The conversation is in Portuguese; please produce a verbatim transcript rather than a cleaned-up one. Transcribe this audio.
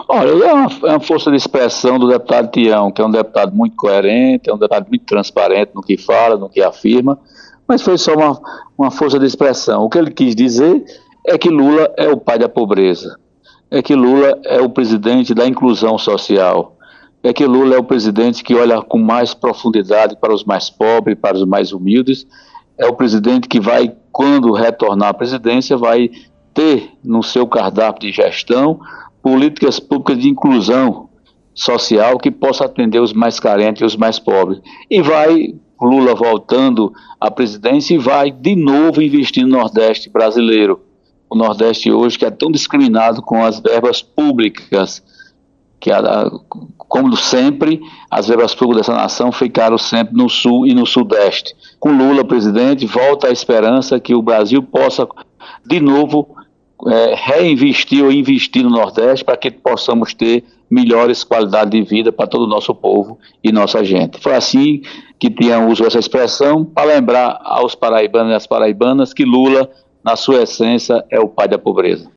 Olha, é uma, é uma força de expressão do deputado Tião, que é um deputado muito coerente, é um deputado muito transparente no que fala, no que afirma, mas foi só uma, uma força de expressão. O que ele quis dizer é que Lula é o pai da pobreza, é que Lula é o presidente da inclusão social, é que Lula é o presidente que olha com mais profundidade para os mais pobres, para os mais humildes, é o presidente que vai, quando retornar à presidência, vai ter no seu cardápio de gestão políticas públicas de inclusão social que possa atender os mais carentes e os mais pobres. E vai, Lula voltando à presidência, e vai de novo investir no Nordeste brasileiro. O Nordeste hoje que é tão discriminado com as verbas públicas, que como sempre, as verbas públicas dessa nação ficaram sempre no Sul e no Sudeste. Com Lula presidente, volta a esperança que o Brasil possa de novo É, reinvestir ou investir no Nordeste para que possamos ter melhores qualidades de vida para todo o nosso povo e nossa gente. Foi assim que Tião usou essa expressão para lembrar aos paraibanos e às paraibanas que Lula, na sua essência, é o pai da pobreza.